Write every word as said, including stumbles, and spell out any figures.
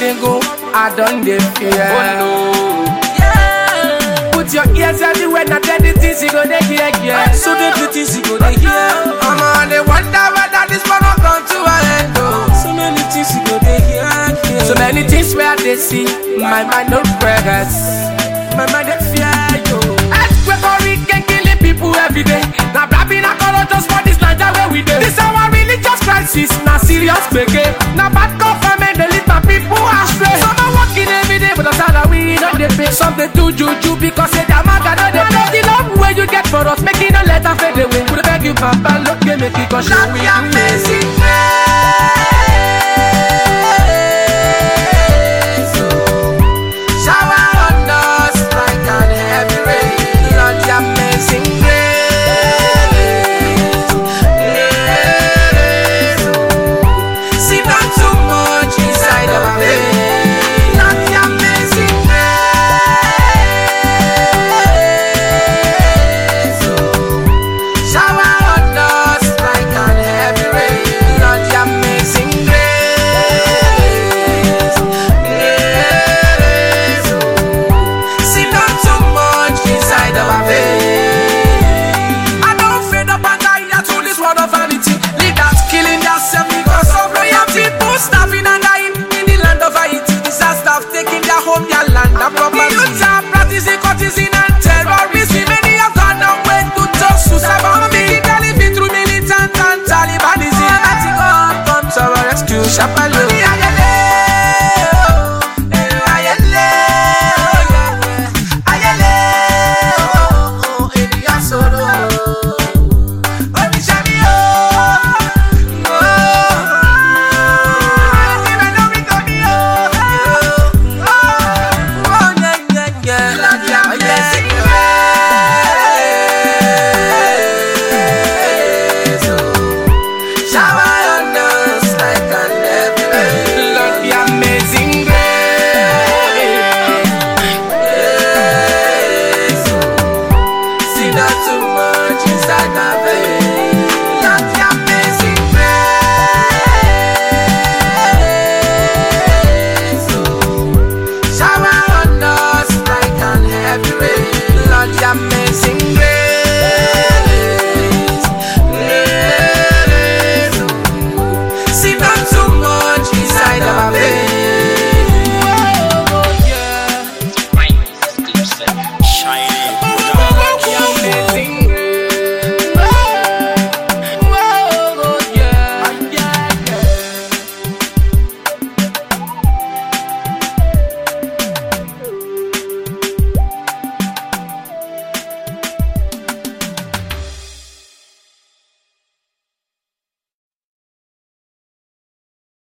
they go, I don't dey fear. Oh no. Put your ears everywhere, not the things you go they hear, yeah. So the things you go they hear. I'm on the wonder whether this one will come to an end, oh. So many things you go they hear, yeah. So many things where they see, my mind don't progress. My mind they fear, yo. Earthquake or can killing people every day. Now blabbing a color just for this land where we dey. This our religious crisis, now serious begin. Now bad government, they lead my people astray. Some are working every day, but the salary not they pay. Some they do juju because they damn maga no they pay. The love way you get for us, making no let her fade away. We beg you, Papa, look, they make it cause Not we be amazing. Shower on us like an heavy rain. Lord, the amazing grace. See not too much inside of our veins. Lord, the amazing grace. Shower on us like an heavy rain. Lord, the amazing grace. See not too much inside of our veins. I don't fade up and die to this world of vanity. Leaders killing themselves because of loyalty. People starving and dying in the land of Haiti. Disaster taking their home, their land, and property. The youths are practicing courtesy.